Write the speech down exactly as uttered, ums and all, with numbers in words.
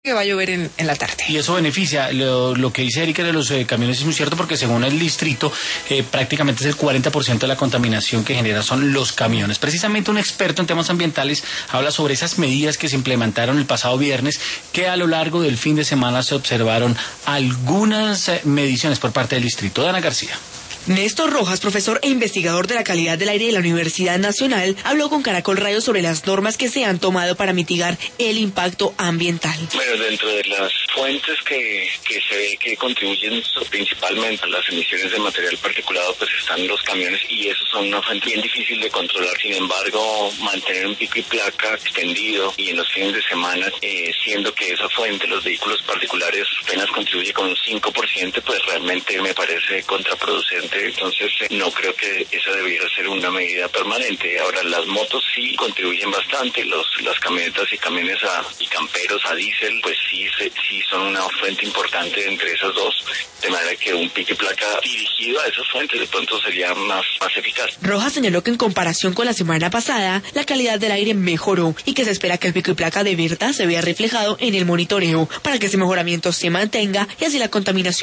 que va a llover en, en la tarde. Y eso beneficia, lo, lo que dice Erika de los eh, camiones es muy cierto, porque según el distrito, eh, prácticamente es el cuarenta por ciento de la contaminación que genera son los camiones. Precisamente un experto en temas ambientales habla sobre esas medidas que se implementaron el pasado viernes, que a lo largo del fin de semana se observaron algunas eh, mediciones por parte del distrito. Dana García. Néstor Rojas, profesor e investigador de la calidad del aire de la Universidad Nacional, habló con Caracol Radio sobre las normas que se han tomado para mitigar el impacto ambiental. Bueno, dentro de las fuentes que, que se ve que contribuyen principalmente a las emisiones de material particulado, pues están los camiones, y esos son una fuente bien difícil de controlar. Sin embargo, mantener un pico y placa extendido y en los fines de semana, eh, siendo que esa fuente, los vehículos particulares, apenas contribuye con un cinco por ciento, pues realmente me parece contraproducente. Entonces eh, no creo que esa debiera ser una medida permanente. Ahora, las motos sí contribuyen bastante, los las camionetas y camiones a, y camperos a diésel, pues sí, se, sí son una fuente importante entre esas dos, de manera que un pico y placa dirigido a esas fuentes de pronto sería más, más eficaz. Rojas señaló que en comparación con la semana pasada, la calidad del aire mejoró y que se espera que el pico y placa de verdad se vea reflejado en el monitoreo para que ese mejoramiento se mantenga y así la contaminación